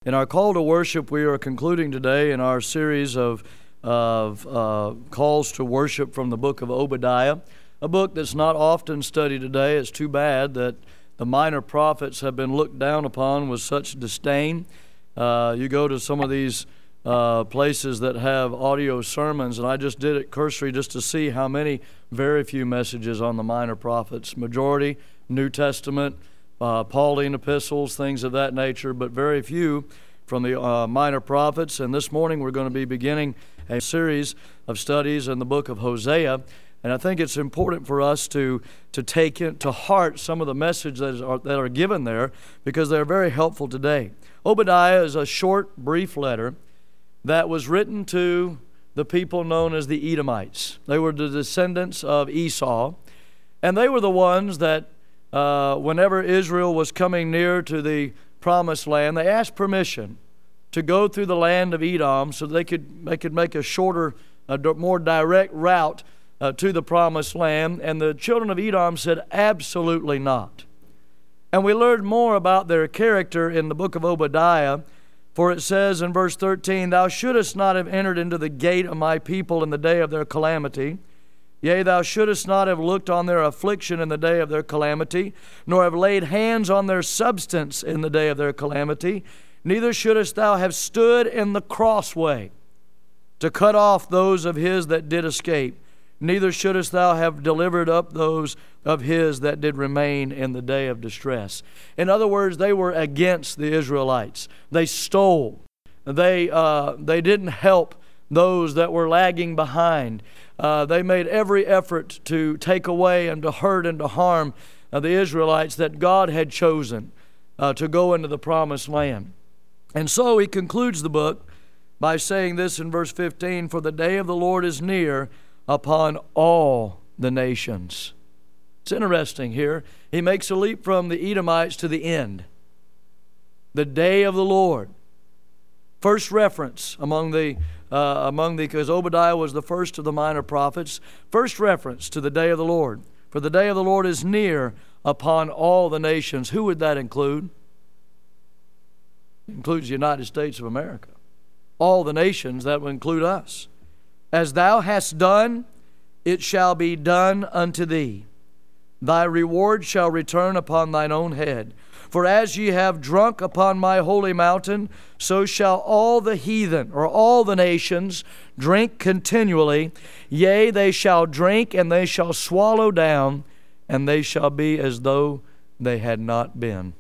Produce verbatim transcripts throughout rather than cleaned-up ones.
In our call to worship, we are concluding today in our series of, of uh, calls to worship from the book of Obadiah, a book that's not often studied today. It's too bad that the minor prophets have been looked down upon with such disdain. Uh, you go to some of these uh, places that have audio sermons, and I just did it cursory just to see how many, very few messages on the minor prophets. Majority, New Testament, Uh, Pauline epistles, things of that nature, but very few from the uh, minor prophets. And this morning we're going to be beginning a series of studies in the book of Hosea. And I think it's important for us to to take it to heart some of the messages that are, that are given there, because they're very helpful today. Obadiah is a short, brief letter that was written to the people known as the Edomites. They were the descendants of Esau, and they were the ones that Uh, whenever Israel was coming near to the promised land, they asked permission to go through the land of Edom so they could they could make a shorter, a more direct route uh, to the promised land. And the children of Edom said, absolutely not. And we learned more about their character in the book of Obadiah, for it says in verse thirteen, "Thou shouldest not have entered into the gate of my people in the day of their calamity. Yea, thou shouldest not have looked on their affliction in the day of their calamity, nor have laid hands on their substance in the day of their calamity. Neither shouldest thou have stood in the crossway to cut off those of his that did escape. Neither shouldest thou have delivered up those of his that did remain in the day of distress." In other words, they were against the Israelites. They stole. They, uh, they didn't help those that were lagging behind. Uh, they made every effort to take away and to hurt and to harm uh, the Israelites that God had chosen uh, to go into the promised land. And so he concludes the book by saying this in verse fifteen, "For the day of the Lord is near upon all the nations." It's interesting here. He makes a leap from the Edomites to the end. The day of the Lord. First reference among the Uh, among the, because Obadiah was the first of the minor prophets, first reference to the day of the Lord. "For the day of the Lord is near upon all the nations." Who would that include? It includes the United States of America. All the nations, that would include us. "As thou hast done, it shall be done unto thee. Thy reward shall return upon thine own head. For as ye have drunk upon my holy mountain, so shall all the heathen," or all the nations, "drink continually. Yea, they shall drink, and they shall swallow down, and they shall be as though they had not been."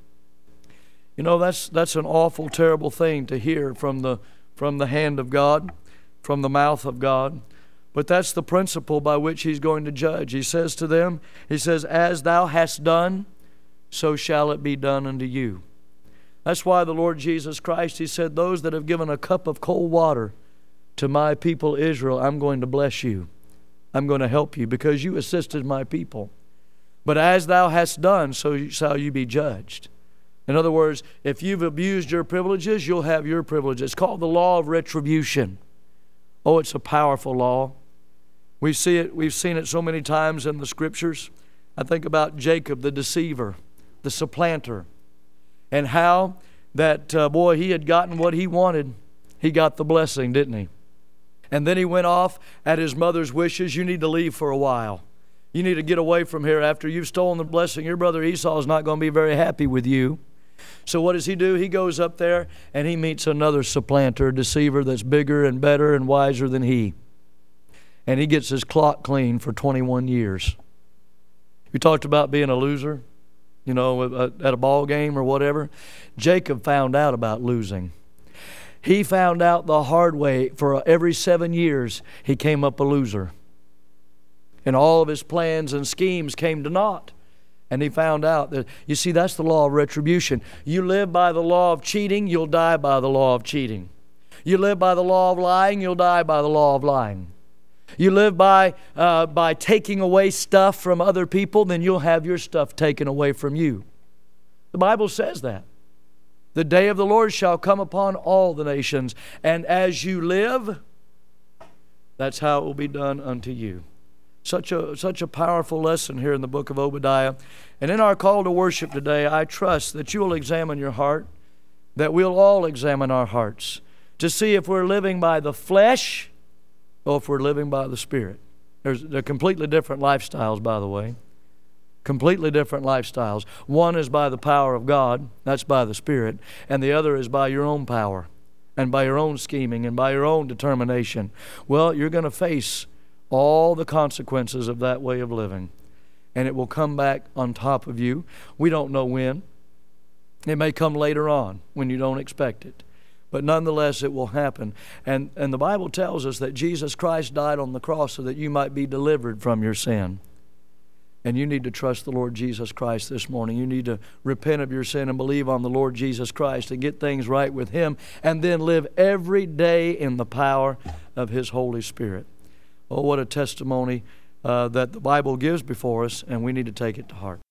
You know, that's that's an awful, terrible thing to hear from the from the hand of God, from the mouth of God. But that's the principle by which he's going to judge. He says to them, he says, "As thou hast done, so shall it be done unto you." That's why the Lord Jesus Christ, he said, "Those that have given a cup of cold water to my people Israel, I'm going to bless you. I'm going to help you because you assisted my people. But as thou hast done, so shall you be judged." In other words, if you've abused your privileges, you'll have your privileges. It's called the law of retribution. Oh, it's a powerful law. We see it, we've seen it so many times in the scriptures. I think about Jacob, the deceiver, the supplanter, and how that, uh, boy, he had gotten what he wanted. He got the blessing, didn't he? And then he went off at his mother's wishes. "You need to leave for a while. You need to get away from here after you've stolen the blessing. Your brother Esau is not going to be very happy with you." So what does he do? He goes up there and he meets another supplanter, a deceiver that's bigger and better and wiser than he. And he gets his clock clean for twenty-one years. You talked about being a loser, you know, at a ball game or whatever. Jacob found out about losing. He found out the hard way. For every seven years, he came up a loser. And all of his plans and schemes came to naught. And he found out that, you see, that's the law of retribution. You live by the law of cheating, you'll die by the law of cheating. You live by the law of lying, you'll die by the law of lying. You live by uh, by taking away stuff from other people, then you'll have your stuff taken away from you. The Bible says that. "The day of the Lord shall come upon all the nations, and as you live, that's how it will be done unto you." Such a such a powerful lesson here in the book of Obadiah. And in our call to worship today, I trust that you will examine your heart that we'll all examine our hearts to see if we're living by the flesh or if we're living by the Spirit. There's, they're completely different lifestyles, by the way. Completely different lifestyles. One is by the power of God, that's by the Spirit, and the other is by your own power and by your own scheming and by your own determination. Well, you're going to face all the consequences of that way of living, and it will come back on top of you. We don't know when. It may come later on when you don't expect it. But nonetheless, it will happen. And, and the Bible tells us that Jesus Christ died on the cross so that you might be delivered from your sin. And you need to trust the Lord Jesus Christ this morning. You need to repent of your sin and believe on the Lord Jesus Christ and get things right with Him, and then live every day in the power of His Holy Spirit. Oh, what a testimony uh, that the Bible gives before us, and we need to take it to heart.